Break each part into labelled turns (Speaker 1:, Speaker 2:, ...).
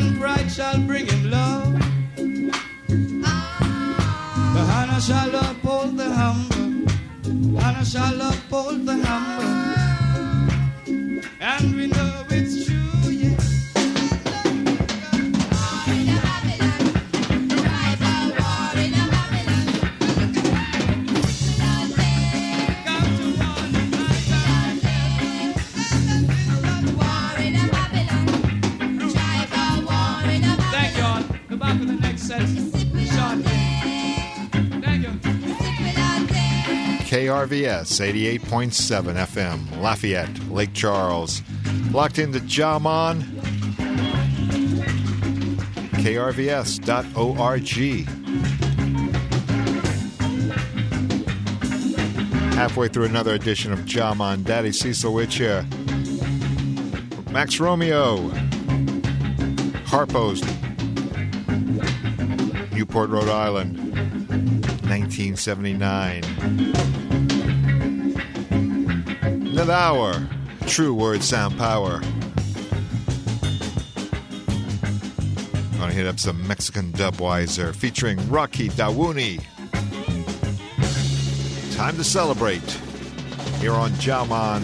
Speaker 1: and pride shall bring him love. The honor shall uphold the humble, honor shall uphold the humble, and we know it's true, yeah.
Speaker 2: KRVS 88.7 FM, Lafayette, Lake Charles. Locked into Jamon. KRVS.org. Halfway through another edition of Jamon. Daddy Cecil with you. Max Romeo. Harpo's. Newport, Rhode Island. 1979. Another hour. True word sound power. Gonna hit up some Mexican Dubweiser featuring Rocky Dawuni. Time to celebrate here on Jamon.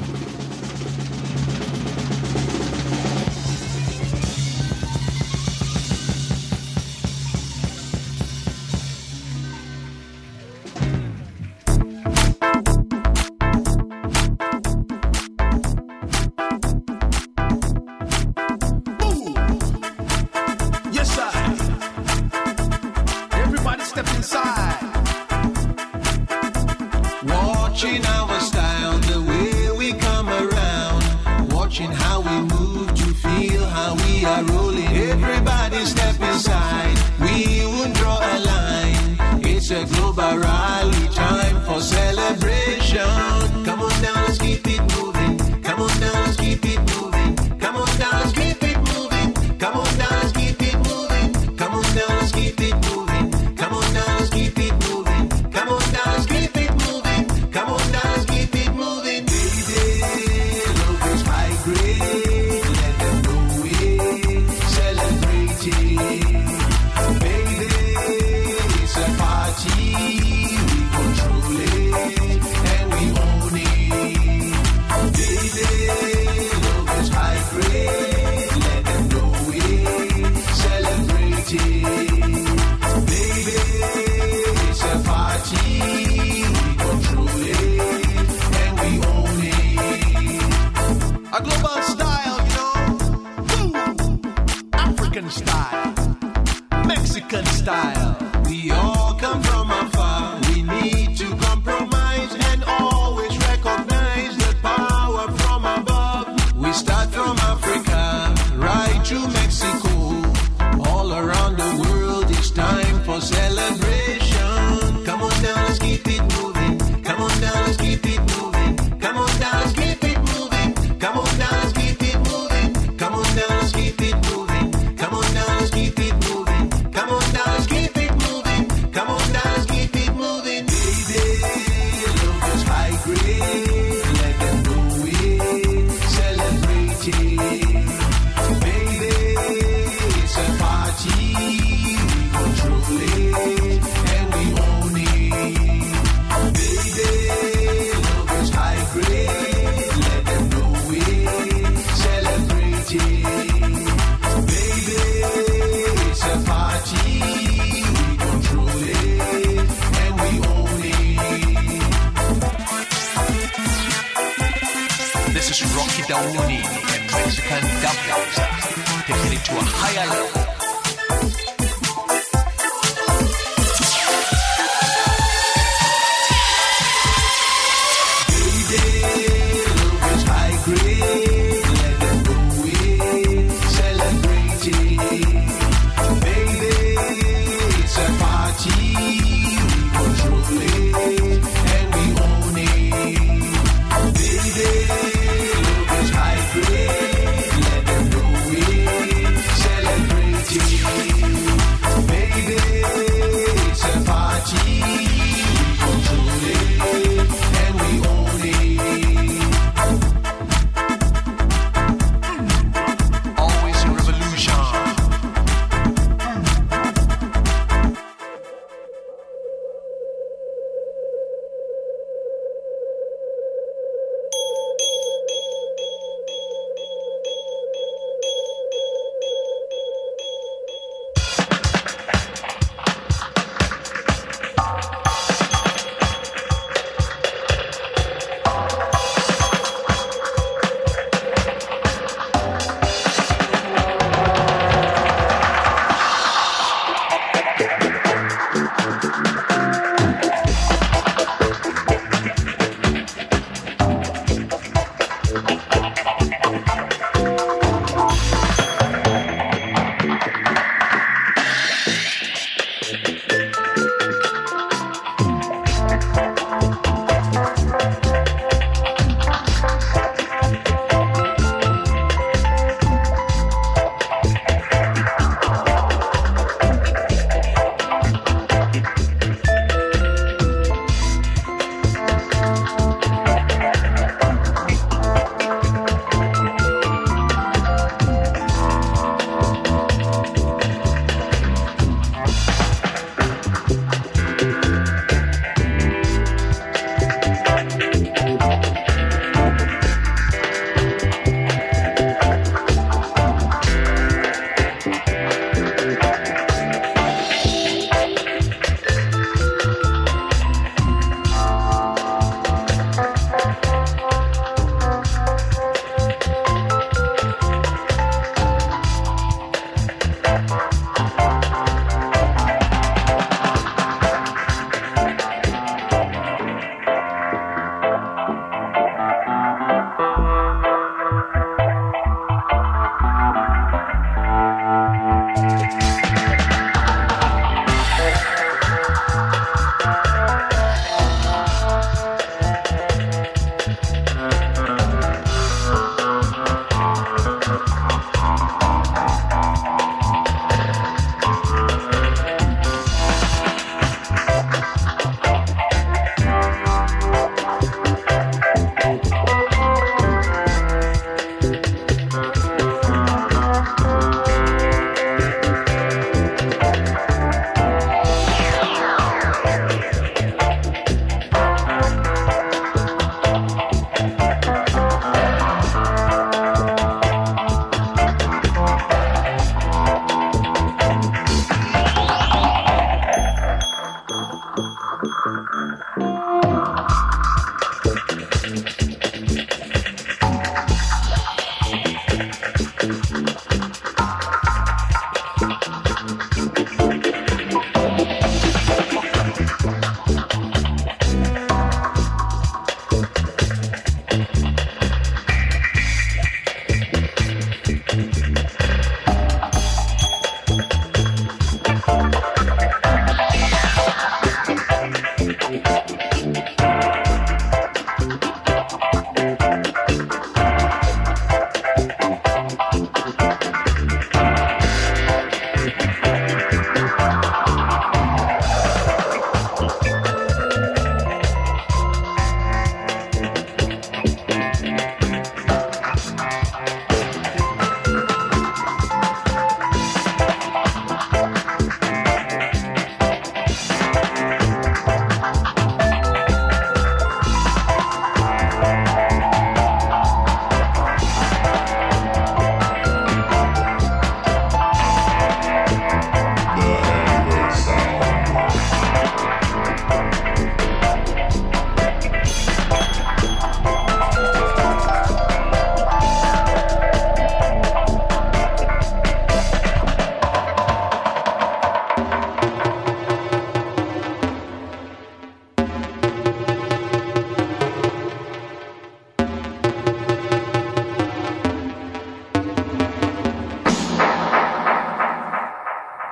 Speaker 3: Celebrate.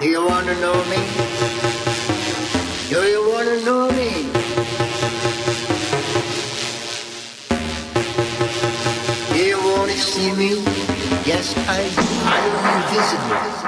Speaker 3: Do you want to know me? Do you want to know me? Do you want to see me? Yes, I do. I will visit you.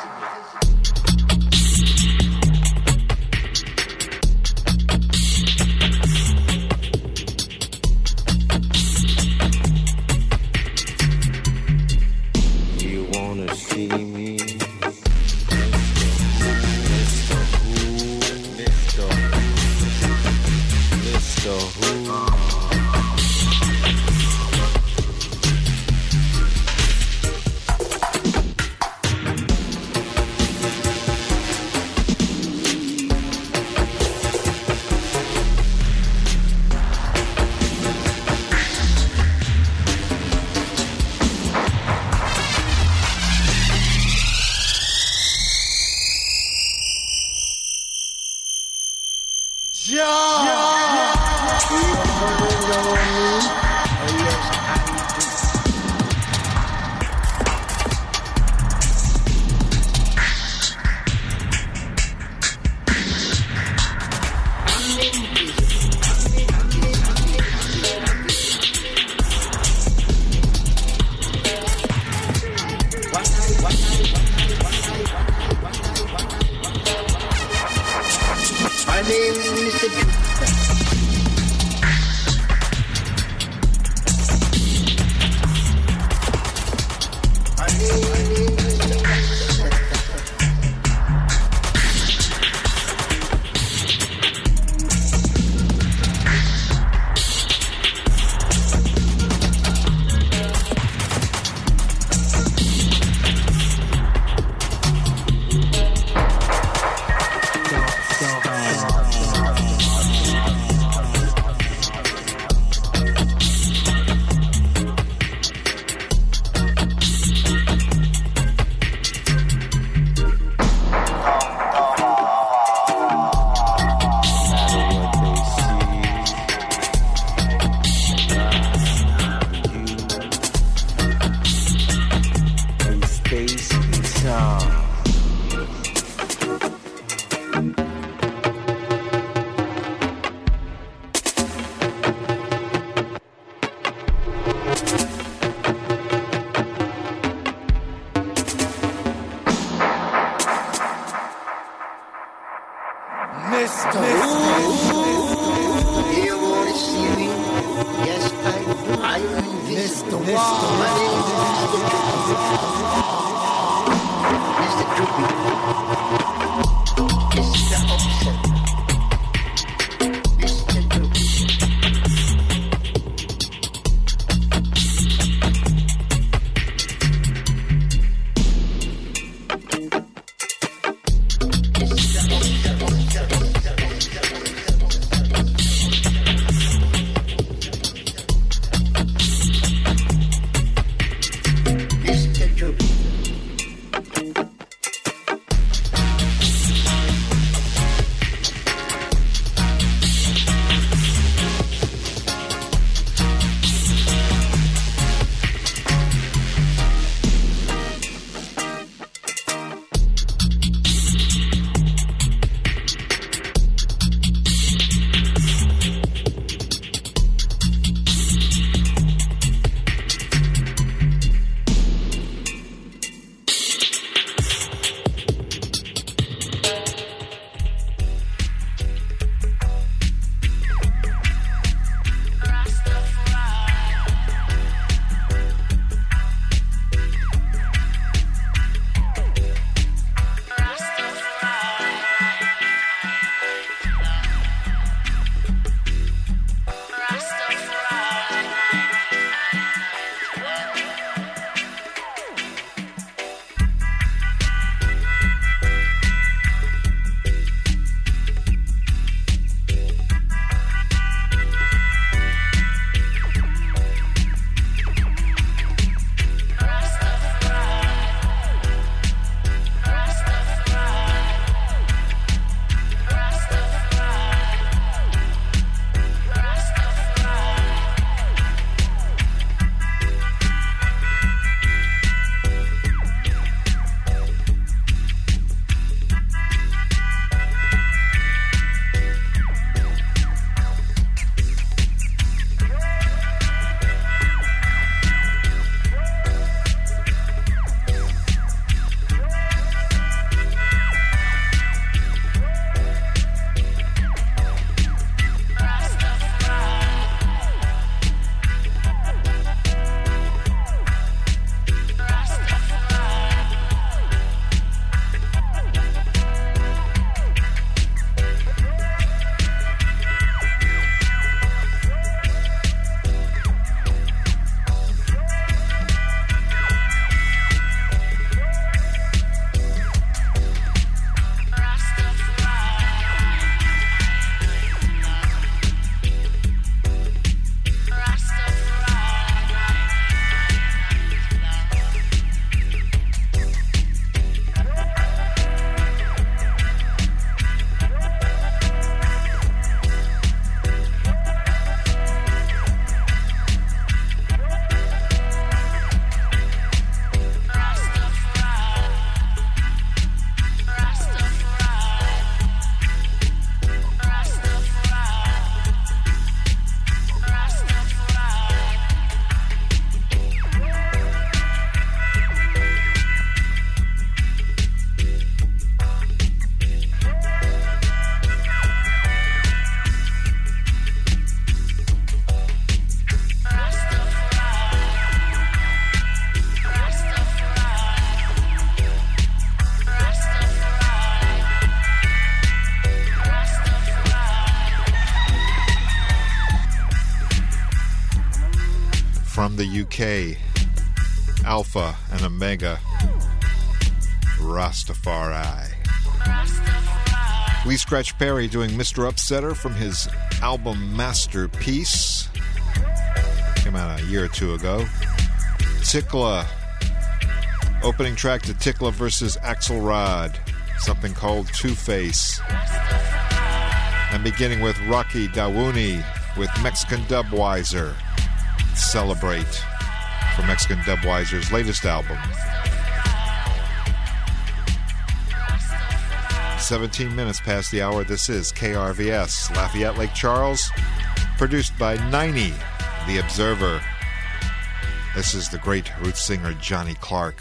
Speaker 1: Mr.
Speaker 3: Do you want to see me? Yes, I do. I am Mr. My name is Mr. Droopy.
Speaker 2: from the UK, Alpha and Omega, Rastafari. Lee Scratch Perry doing Mr. Upsetter from his album Masterpiece. Came out a year or two ago. Tickla, opening track to Tickla versus Axelrod, something called Two-Face. And beginning with Rocky Dawooni with Mexican Dubweiser, Celebrate, from Mexican Dubweiser's latest album. 17 minutes past the hour. This is KRVS, Lafayette Lake Charles, produced by 90, The Observer. This is the great roots singer Johnny Clark.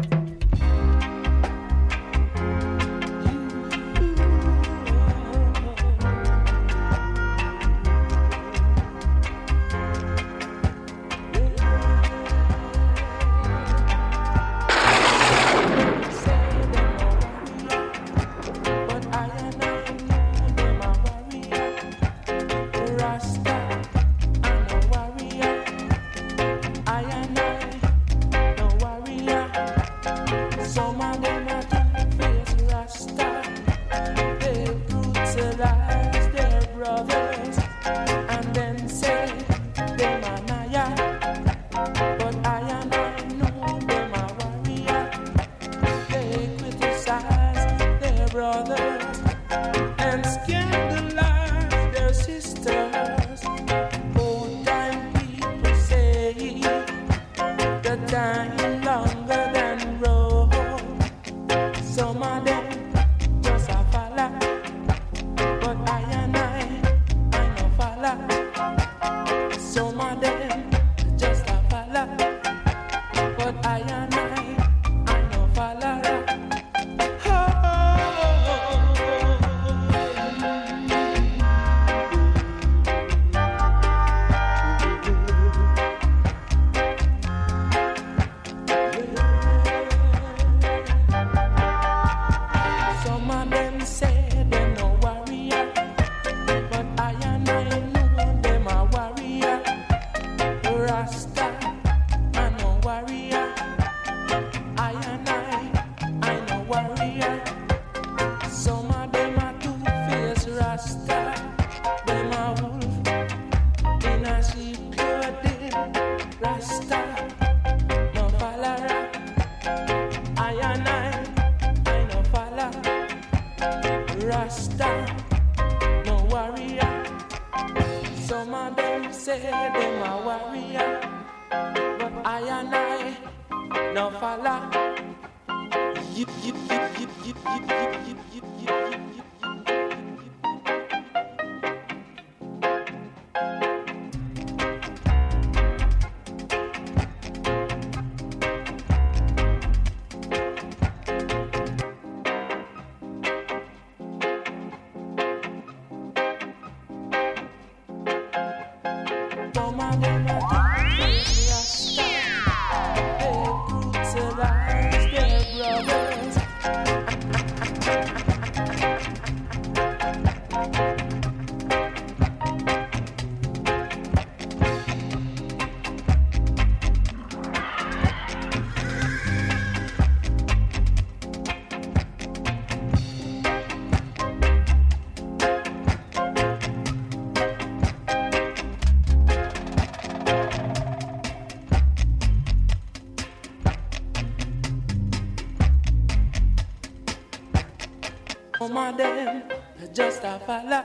Speaker 4: Some of them just a falla,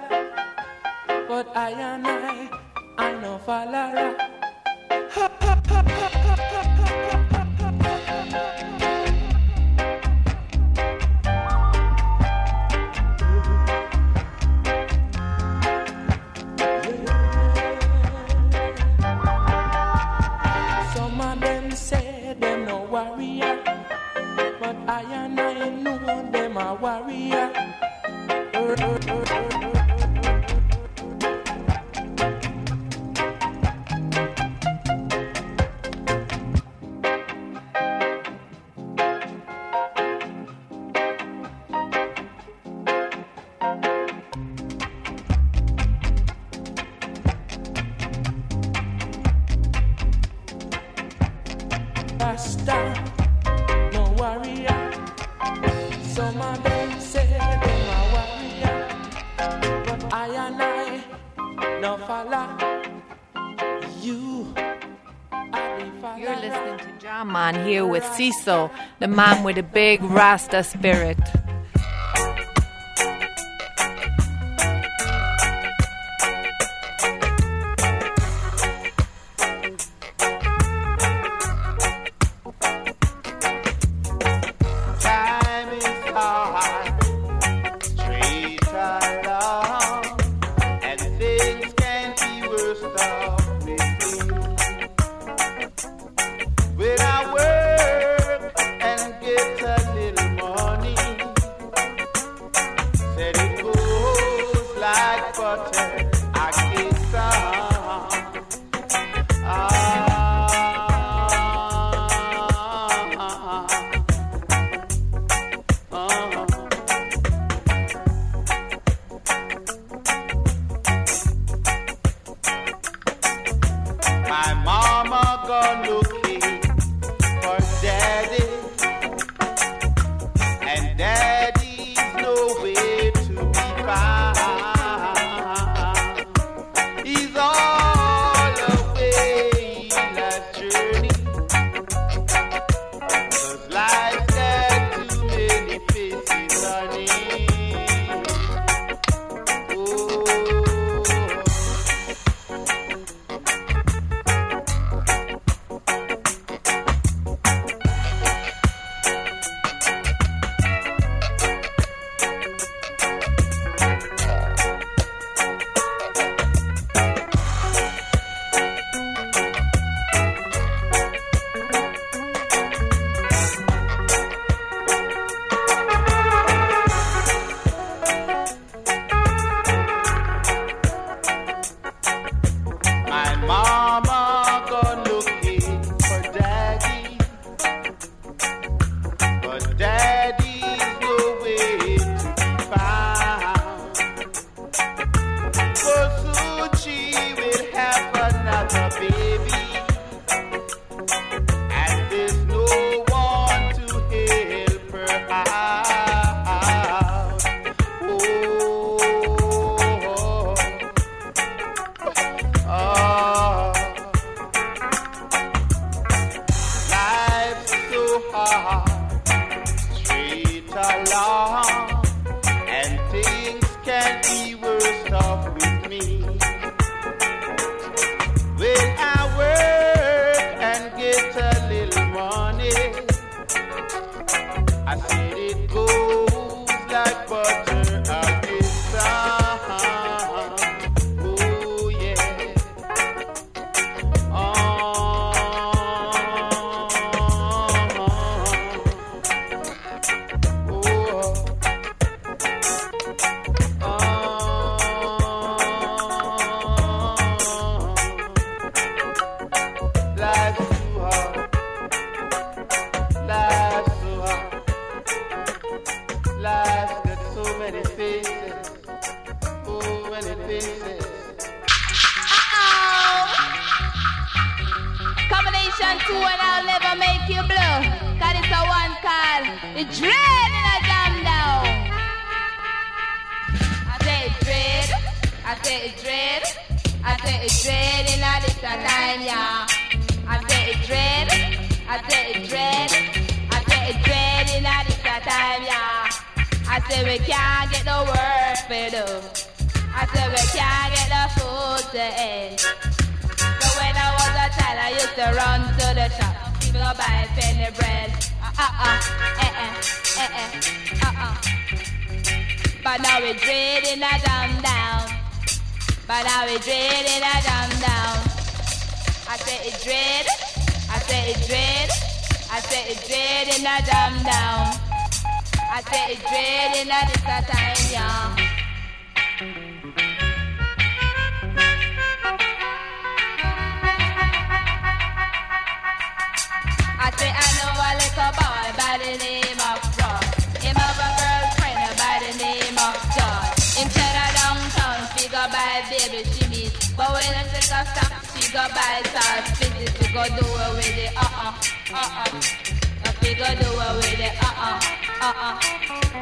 Speaker 4: but I no falla. Some of them say them no warrior, but I know them a warrior. Some of them say them a warrior, but I and I no follow you.
Speaker 5: You're listening to John Man here with Cecil, the man with a big Rasta spirit.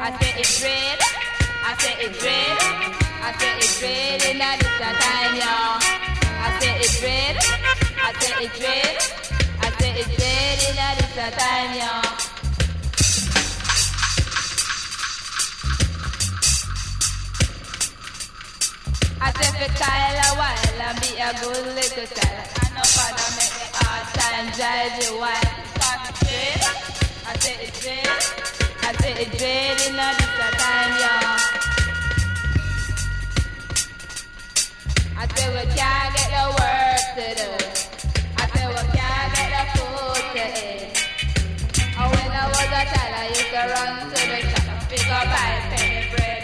Speaker 6: I say it's red. I say it's red. I say it's red in a this time, y'all. I say it's red. I say it's red. I say it's red in a this time, y'all. I say for Kyle a while and be a good little child. I know father make me hard time drive you wild. Cause it's red. I say it's red. I say it's red in a this time, y'all. I say we can't get the work to do. I say we can't get the food to eat. And when I was a child, I used to run to the shop and pick up buy penny bread.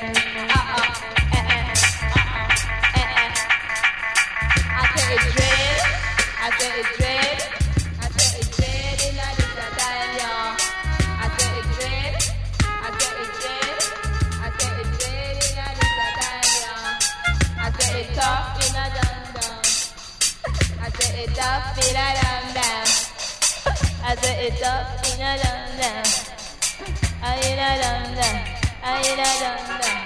Speaker 6: I say it's red. I say it's red. I say it's red in a this time, y'all. I say it's red. I say it's red. I say it's red in a this time, y'all. I say it's tough in a dum dum. I say it's tough in a dum dum. I say it's tough in a dum dum. In a dum dum. In a dum dum.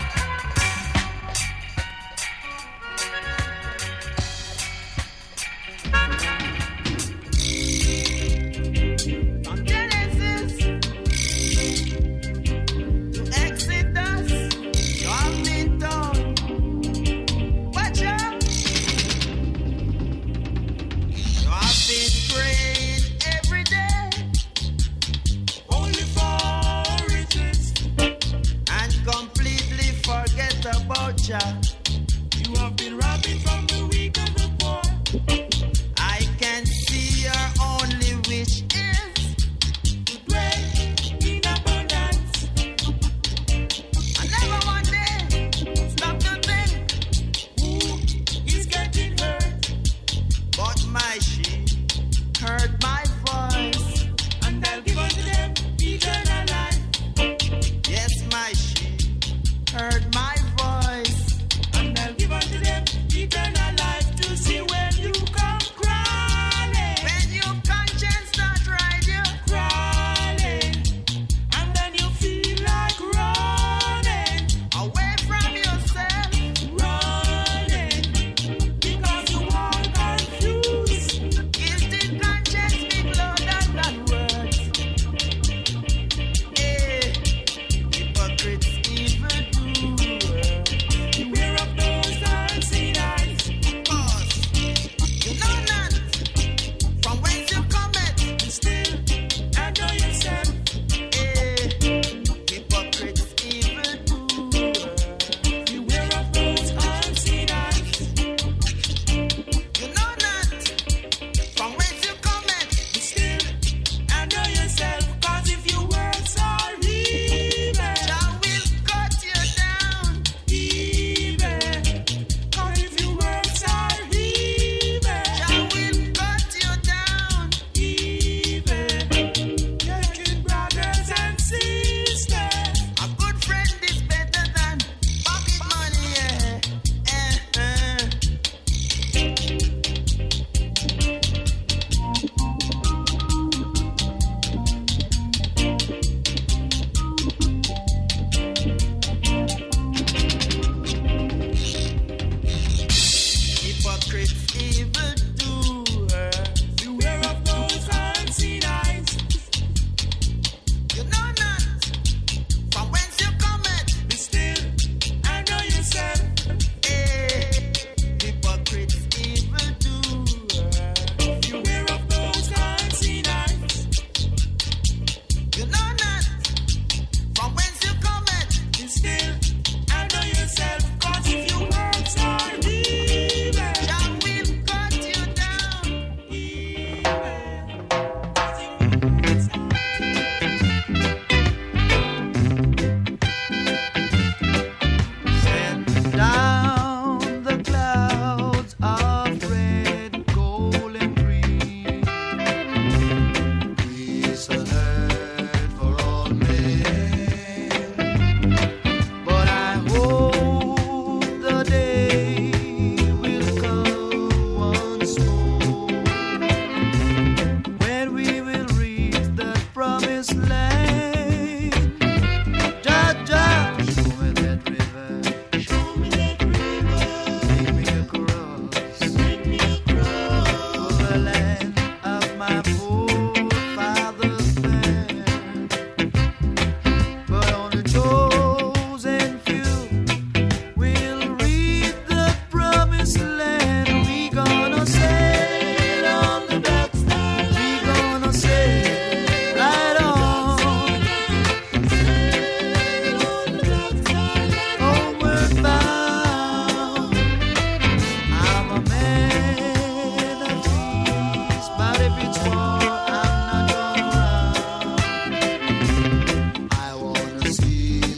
Speaker 7: You have been robbing from the weak and the poor. I can see your only wish is to dwell in abundance. I never one day stop to think who is getting hurt. But my sheep heard my voice, and I'll give unto them eternal life. Yes, my sheep heard my voice,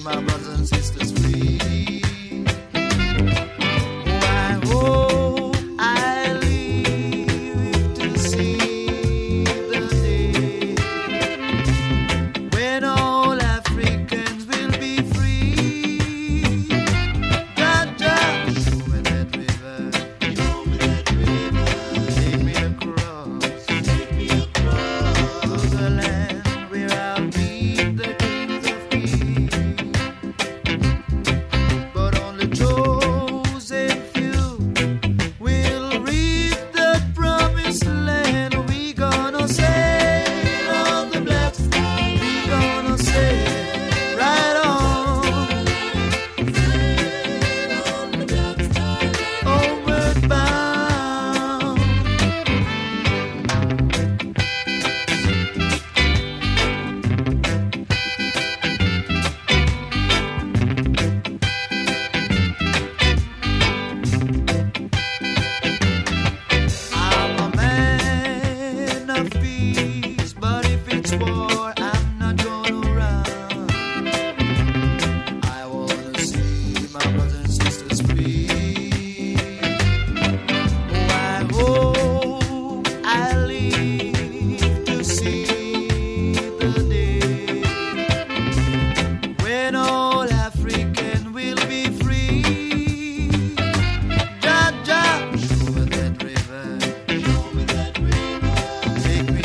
Speaker 1: my brothers and sisters free. Oh, I hope I live to see the day when all Africans will be free. Jaja, show me that river, take me across to the land where I'll meet the kings of kings. But only chosen few will reach the promised land. We gonna sail on the black sky. We gonna sail right on. Homeward bound. I'm a man of peace, but if it's war, I'm not gonna run. I wanna see my brothers and sisters free. Oh, I hope I live to see the day when all African will be free. Jaja, show me that river, take me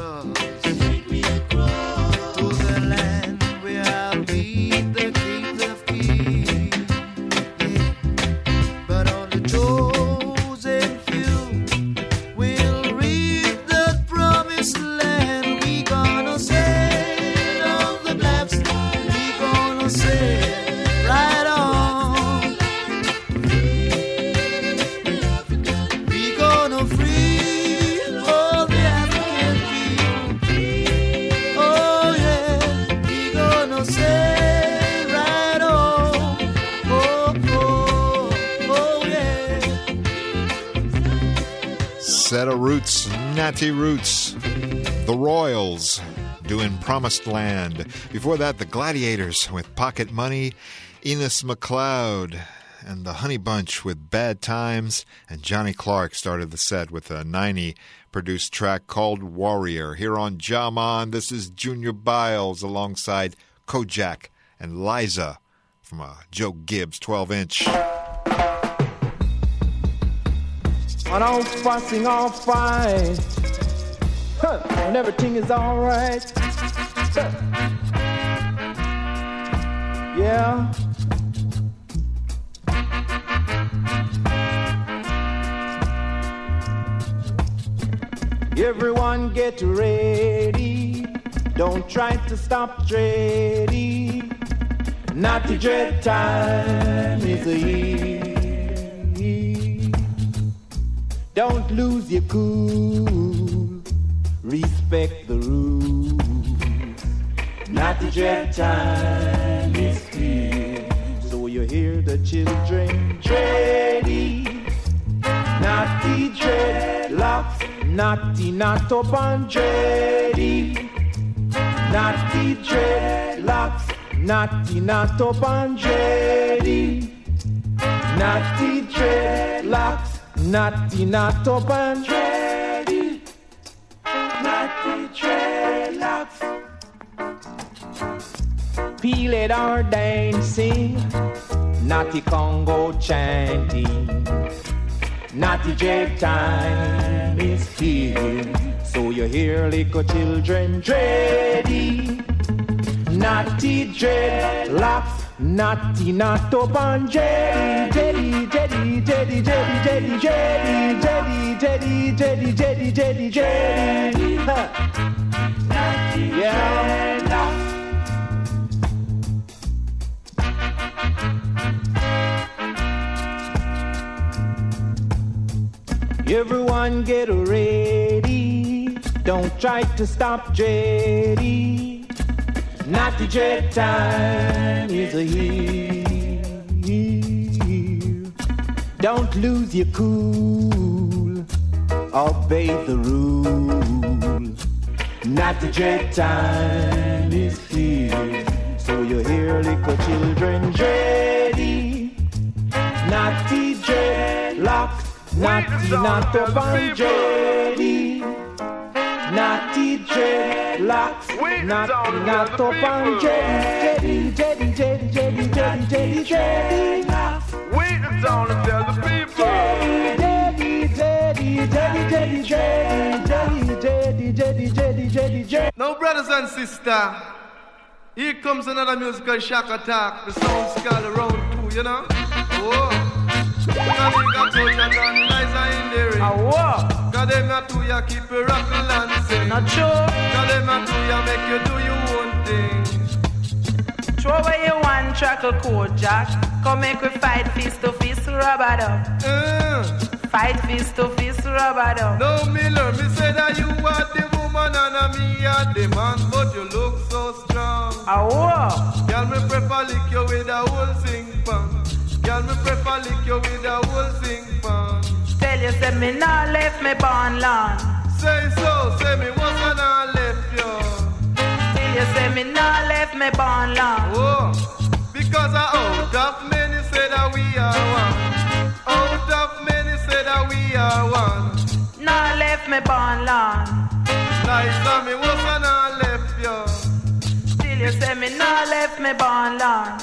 Speaker 1: across to the land where I'll meet the kings of kings. Yeah. But only chosen few will reach the promised land. We gonna sail on the black sky. We gonna sail right on. We gonna free all the African people. Oh yeah, we gonna sail right on. Oh, oh, oh yeah.
Speaker 2: Set of Roots, Natty Roots, The Royals doing Promised Land. Before that, the Gladiators with Pocket Money, Enos McLeod and the Honey Bunch with Bad Times, and Johnny Clark started the set with a 90 produced track called Warrior. Here on Jaman, this is Junior Biles alongside Kojak and Liza from a Joe Gibbs 12-inch.
Speaker 4: And all fussing, all fine. Huh, and everything is alright. Huh. Yeah. Everyone get ready. Don't try to stop Dready. Not the dread time is here. Don't lose your cool. Respect the rules. Not the dread time is here. So you hear the children dready. Not the dreadlocks. Natty not up and dready. Natty dreadlocks. Natty not up and dready. Natty dreadlocks. Natty not up and dready. Natty dreadlocks. Peel it or dancing. Natty Congo chanting. Natty dread time is here. So you hear little children dready. Natty dreadlocks. Natty not up and dready. Jetty, jetty, jetty, jetty, jetty, jetty, jetty, jetty, jetty, jetty, jetty. Natty dreadlocks. Everyone get ready. Don't try to stop Dready. Natty dread time is here. Don't lose your cool. Obey the rules. Natty dread time is here. So you hear little Natty not up and Jetty. Natty dreadlocks. Natty not up and Jetty. Jetty, Jetty, Jetty, Jetty, Jetty, Jetty.
Speaker 8: Wait the town and tell the people. Now, brothers and sisters, here comes another musical shock attack. The sound skull around too, you know? Oh, now we got to touch on Liza in the ring. Cause them not to ya keep you rockin' and sing.
Speaker 4: Not true.
Speaker 8: Cause them not to ya make you do your own thing.
Speaker 4: Throw away your one trackle code, Jack. Come make we fight fist to fist, rubber dub. Fight fist to fist, rubber dub.
Speaker 8: No, Miller, me say that you are the woman and me are the man, but you look so strong. Girl, me prefer lick you with a whole sing pan. Girl, me prefer lick you with a whole sing pan.
Speaker 4: Tell you, say me nah left me born land.
Speaker 8: Say so, say me once and I left you.
Speaker 4: Tell you, say me nah left me born land.
Speaker 8: Oh, because out of many say that we are one. Out of many say that we are one.
Speaker 4: Nah left me born land.
Speaker 8: Liza, me once and I left you.
Speaker 4: Still you say me nah left me born land.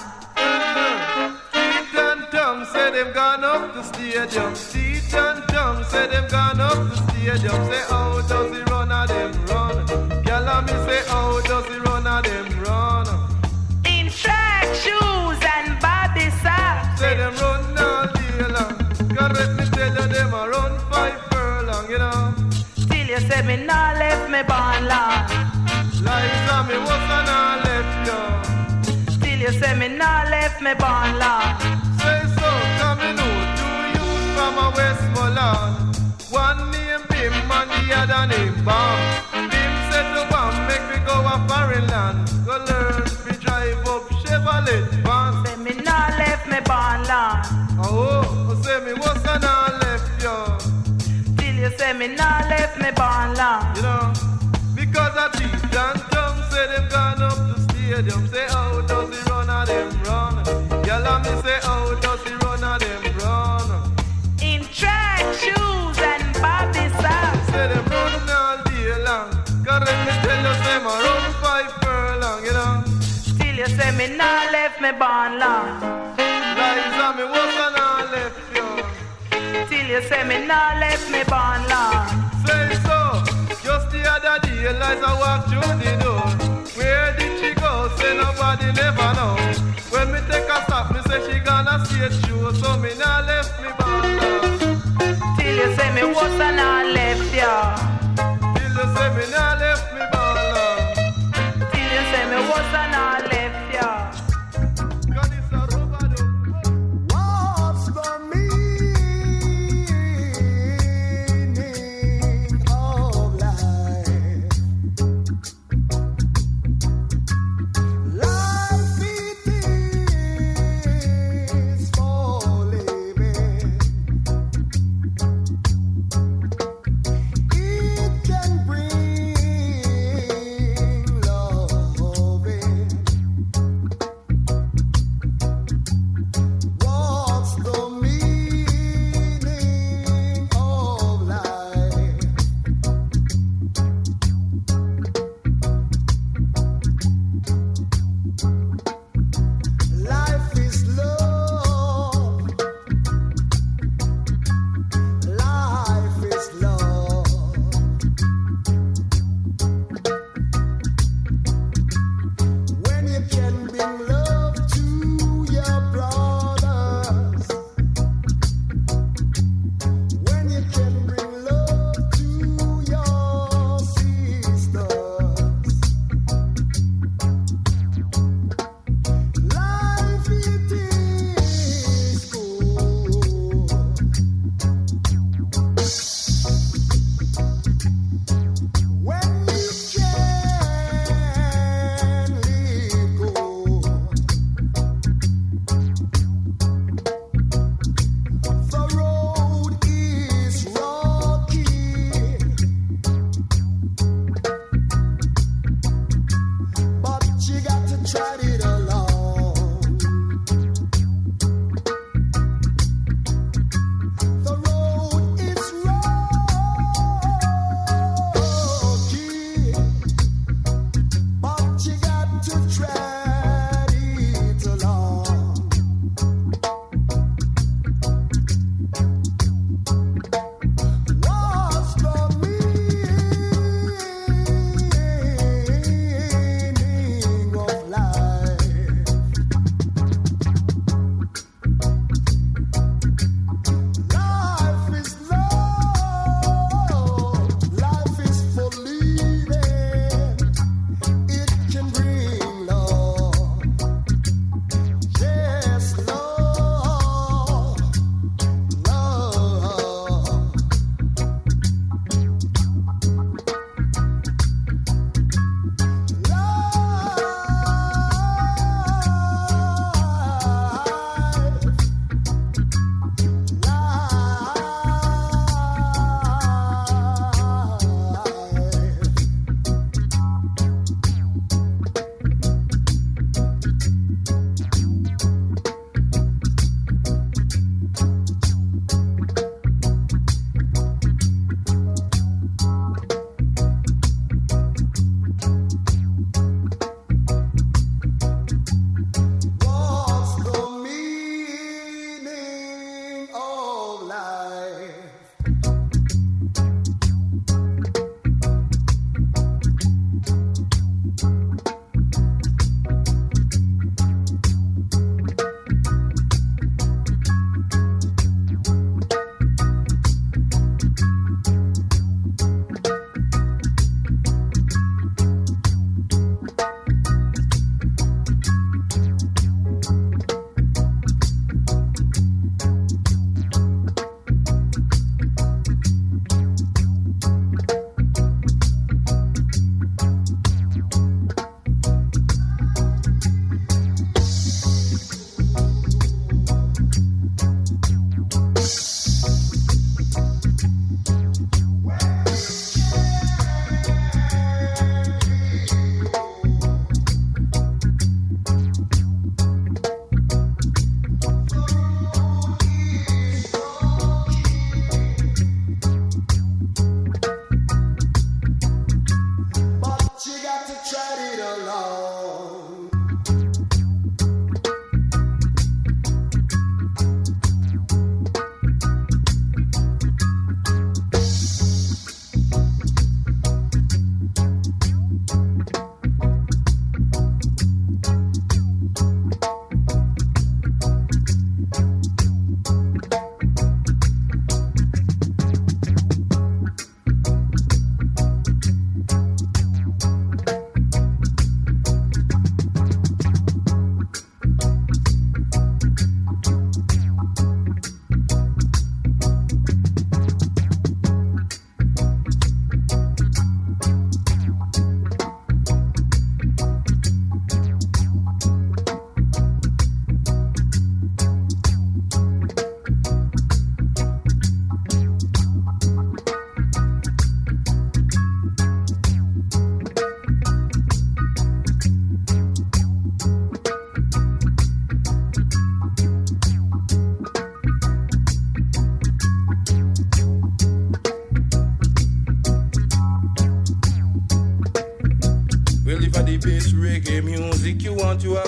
Speaker 8: Teeth and tongue say them gone up the stadium. Teeth and tongue say them gone up the stadium. Say how does he run a them run? Girl, me say how does he run a them run?
Speaker 4: In track shoes and body socks.
Speaker 8: Say them run all day long. God let me tell you them a run 5 furlong, you know.
Speaker 4: Still you say me nah left me born land.
Speaker 8: Liza, me was and I left you.
Speaker 4: Still you say me nah left me born land.
Speaker 8: Say so, come in out, 2 youths from a Westmoreland. One name Bim and the other name Bam. Bim said to Bam, make me go a foreign land. Go learn me drive up Chevrolet van.
Speaker 4: Say me nah left me born land.
Speaker 8: Oh, say me was and I left you.
Speaker 4: Still you say me nah left me born land.
Speaker 8: You know, because a teeth and tongue say them gone up the stadium. Say how does he run a them run? Girl, me say how does he run a them run?
Speaker 4: In track shoes and bobby socks.
Speaker 8: Say them run all day long. Cause let me tell you, say my run 5 furlong, you know.
Speaker 4: Still you say me nah left me born land.
Speaker 8: Liza, me was and I left you.
Speaker 4: Still you say me nah left me born land.
Speaker 8: Say so, just the other day, Liza walked through the door. Where did she go? Say nobody never know. When me take a stop, me say she gonna stage show. So me nah left me born land.
Speaker 4: Till you say me was and I left ya.
Speaker 8: Till you say me nah left me born land.
Speaker 4: Till you say me was and I left ya.
Speaker 8: God is a rubber dub.
Speaker 1: What's the meaning of life? Life it is for living.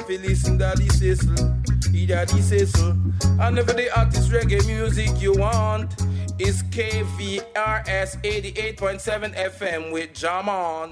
Speaker 9: fi listen to the sizzle. Hear the sizzle. And if the artist reggae music you want is KVRS 88.7 FM with Jam On.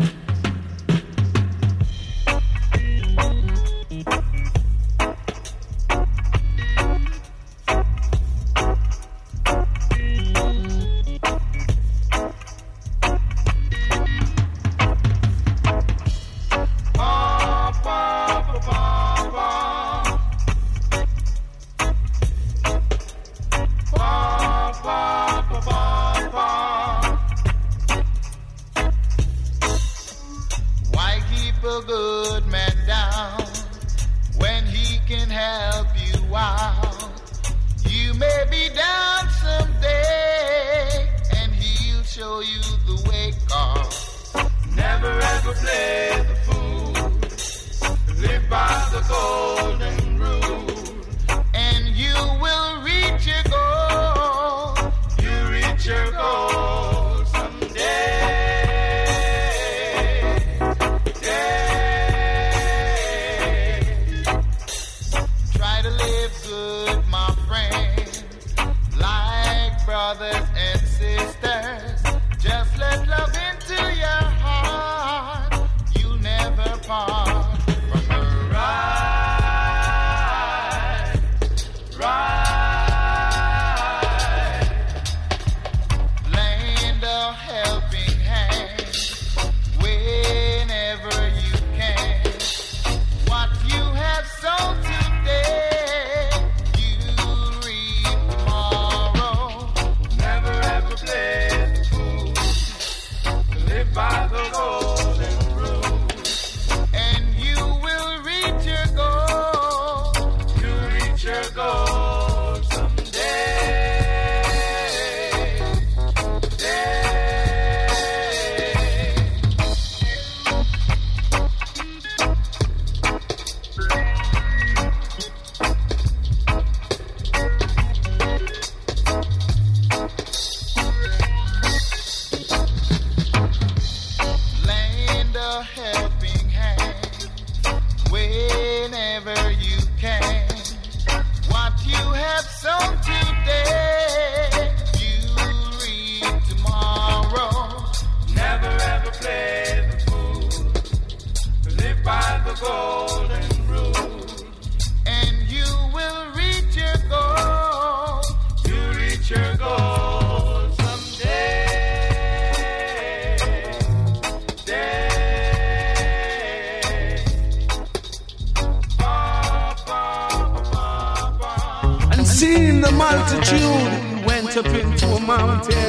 Speaker 4: Seeing the multitude, he went up into a mountain.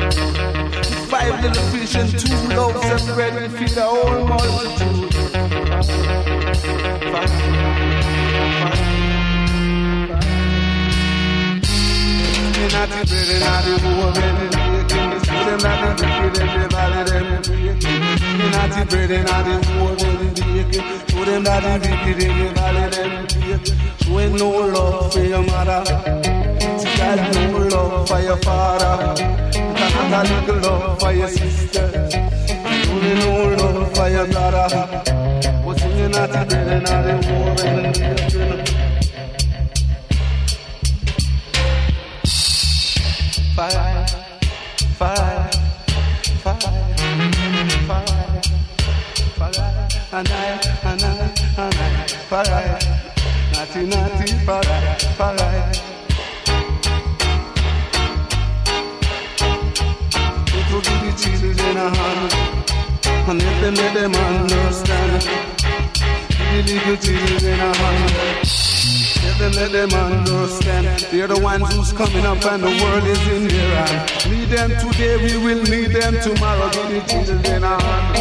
Speaker 4: 5 little fish and 2 loaves of bread and feed the whole multitude. Natty bread and natty woman, them natty bread and the valley them breaking. Natty bread and natty woman, to them natty bread in the valley them breaking. Showing no love for your mother, got no love for your father, got a little love for your sister, showing no love for your brother. What's in your natty bread and natty woman? Fire, fire, fire, fire, fire, and I, fire, natty, fire, fire. It will give the children a hand, and let them understand. Give the little children a hand. Let them understand. They're the ones who's coming up and the world is in their hand. Need them today, we will need them tomorrow. Give the children a hand.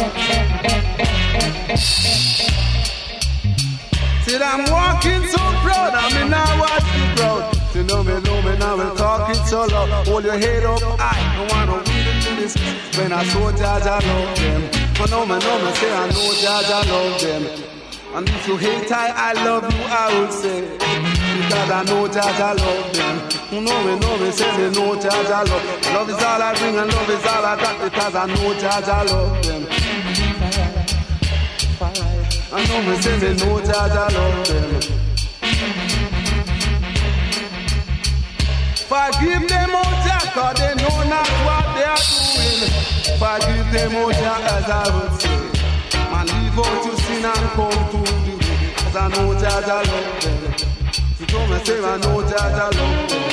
Speaker 4: Said I'm walking so proud, I mean now watch the crowd. You know me, now we're talking so loud. Hold your head up high, don't wanna read into this. When I saw Jaja love them, I know me, say I know Jaja love them. And if you hate I love you, I will say, because I know Jaja love them. You know me, say me know Jaja love. Love is all I bring and love is all I got, because I know Jaja love them. Fire,
Speaker 8: I know me say me know Jaja love them. Forgive them, oh Jah, 'cause they know not what they are doing. Forgive them, oh Jah, as I would say. Man, leave out your sin and come to the way. 'Cause I know Jaja love them. You come and say I know Jaja love them.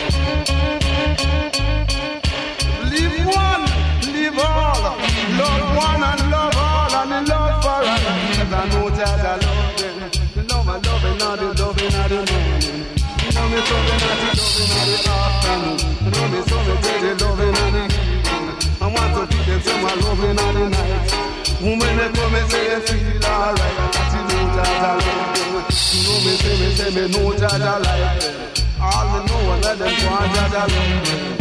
Speaker 8: Live one, live all. Love one and love all, and the love for all. 'Cause I know Jaja love them. The love I love and not the loving of the morning. You know me so me not the loving of the afternoon. You know me so me take the loving of the evening. I want to give them some loving of the night. Women they come and say they feel alright. That you know Jaja love them. You know me say me know Jaja like them. All me know and let them go and Jaja love them.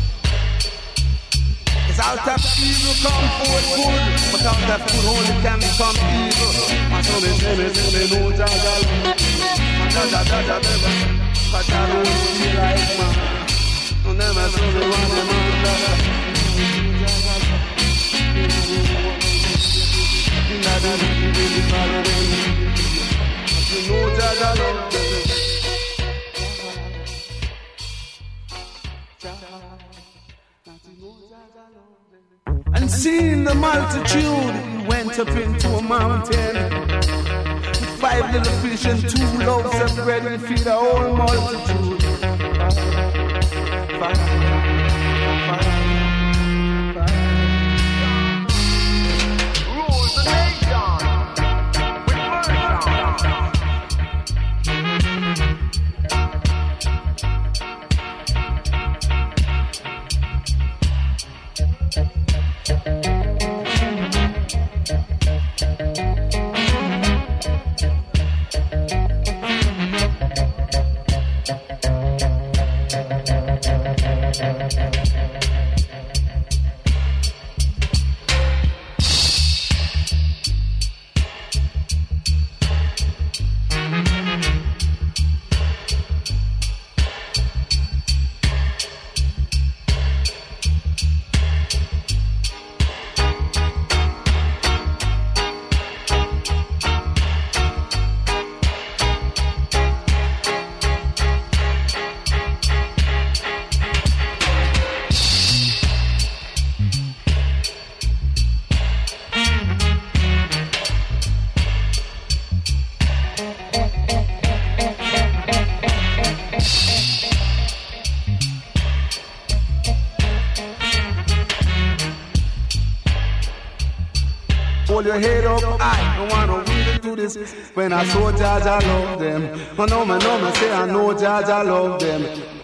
Speaker 8: Out of evil come forth good, but out of good only can become evil. And so they say no Jaja love. And Jaja never, 'cause I don't feel like man. And them I say they want them on Jaja. You know Jaja love them. And seeing the multitude, he went up into a mountain. With 5 little fish and 2 loaves of bread, and feed the whole multitude. Rule the nation with mercy. Hold your head up, I don't wanna really do this. When I saw Jaja love them, I know me say I know Jaja love them.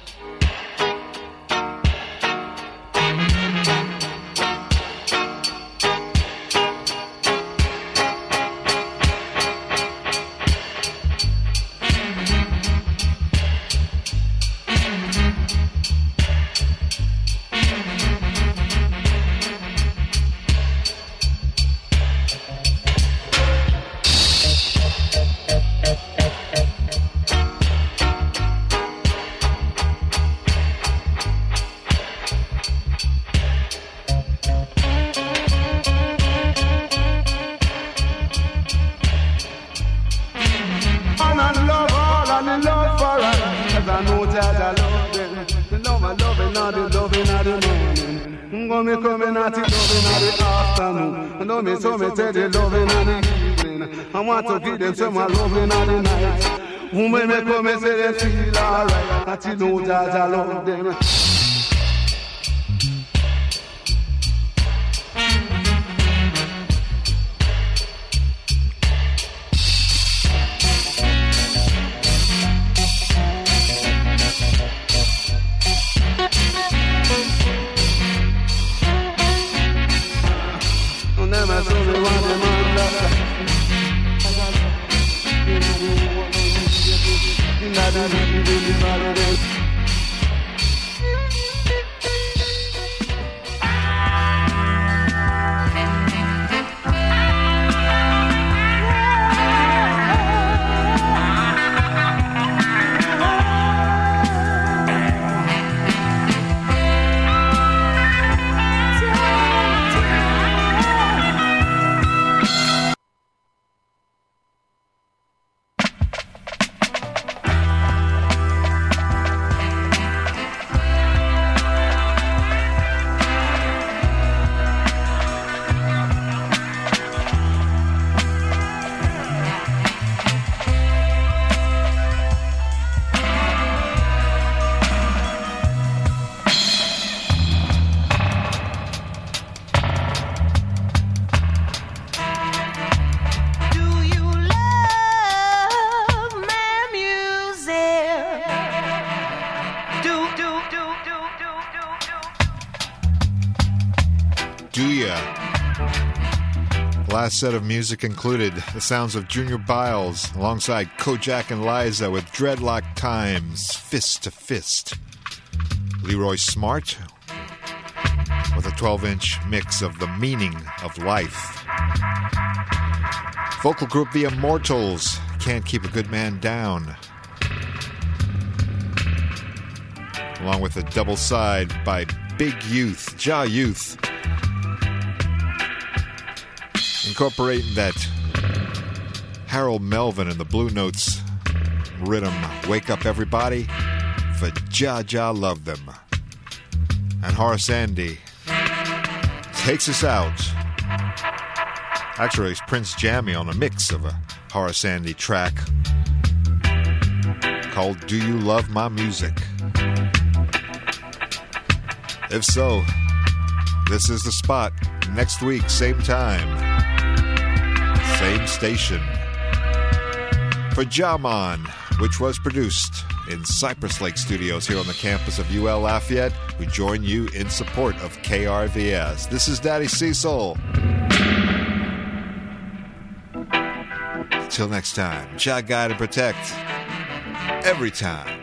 Speaker 8: So me tell you loving on the evening. I want to give them some loving on the night. Women me come and say they feel alright. That you know Jaja love them.
Speaker 2: Last set of music included the sounds of Junior Biles alongside Kojak and Liza with Dreadlock Times, Fist to Fist. Leroy Smart with a 12-inch mix of The Meaning of Life. Vocal group The Immortals, Can't Keep a Good Man Down. Along with a double side by Big Youth, Ja Youth, incorporating that Harold Melvin and the Blue Notes rhythm, Wake Up Everybody, for Ja Ja Love Them. And Horace Andy takes us out. Actually, it's Prince Jammy on a mix of a Horace Andy track called Do You Love My Music? If so, this is the spot. Next week, same time, same station. For Jaman, which was produced in Cypress Lake Studios here on the campus of UL Lafayette, we join you in support of KRVS. This is Daddy Cecil. Till next time, Jah guide and protect every time.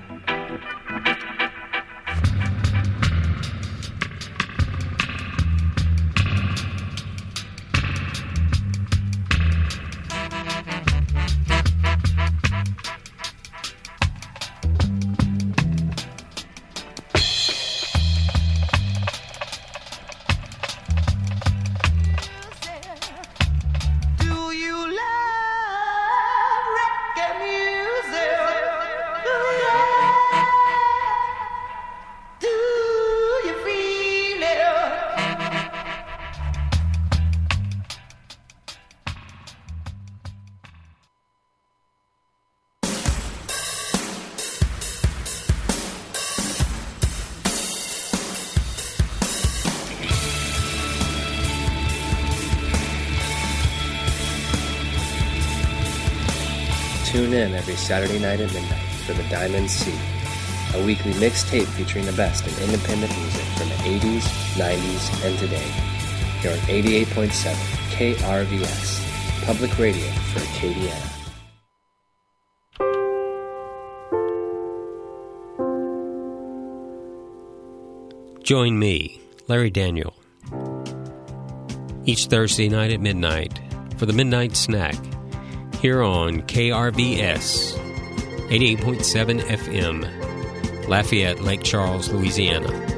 Speaker 10: Tune in every Saturday night at midnight for The Diamond Sea, a weekly mixtape featuring the best in independent music from the 80s, 90s, and today. Here on 88.7 KRVS, public radio for Acadiana.
Speaker 11: Join me, Larry Daniel, each Thursday night at midnight for the Midnight Snack here on KRVS 88.7 FM, Lafayette, Lake Charles, Louisiana.